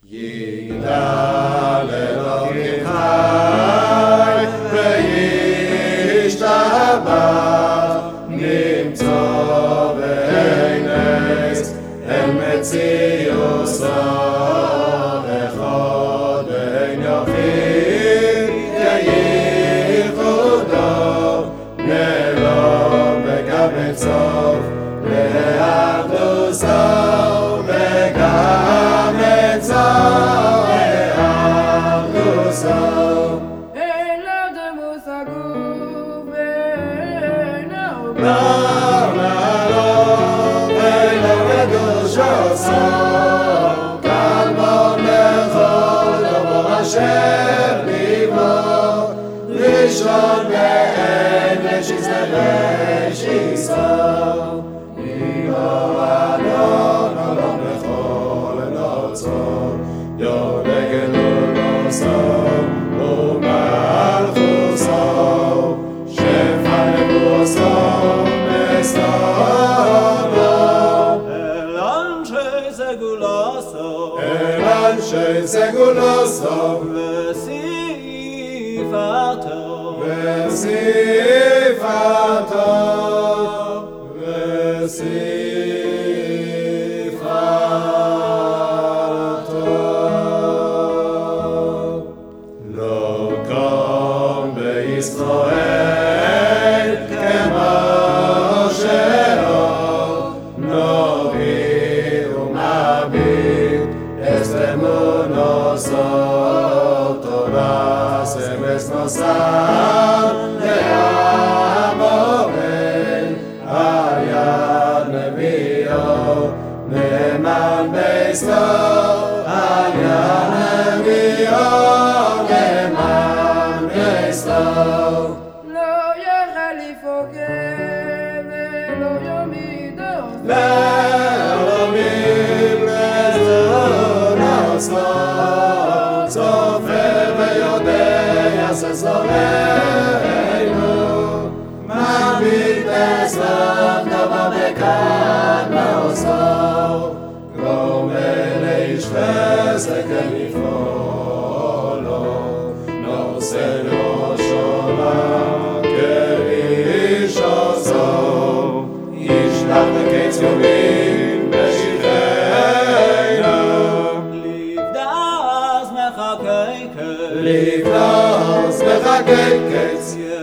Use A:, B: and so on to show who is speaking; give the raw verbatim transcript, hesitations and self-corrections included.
A: יגדל אלוקים חי וישתבח נמצא באינס אל מציאוסו אחד ואין יחיד כייחודו נלום וגם מצוף לאחדוסו וגם מצוף לאחדוסו
B: אלא דמושגו ואינו
A: אשר ליבו ראשון ואין לשיסה לשיסו יבוא אלון אלון בכל נוצו יונגן ולוסו ומלכוסו שפע נבוסו נסתונו
C: אל אנשי סגולוסו
A: אל אנשי סגולוסו
C: וסיפתו
A: וסיפתו וסיפתו לא קם בישראל כמו שהוא נביא ומביט אסתמונו תורה סמס נוסף לעמורן על יד נביאו נאמן ביסו על יד נביאו נאמן ביסו
B: לא יכל לפוגג ולא יומידו
A: לעולמים לזונוסו צופה ויודע ששונאינו מביט בסוף דבר בקדמוסו גומל איש חסד כלפעולו נושא ראשו כאיש עוזו ישלח לקץ יומין בשבחנו
C: לבדס מחכה
A: לבדס מחכה קץ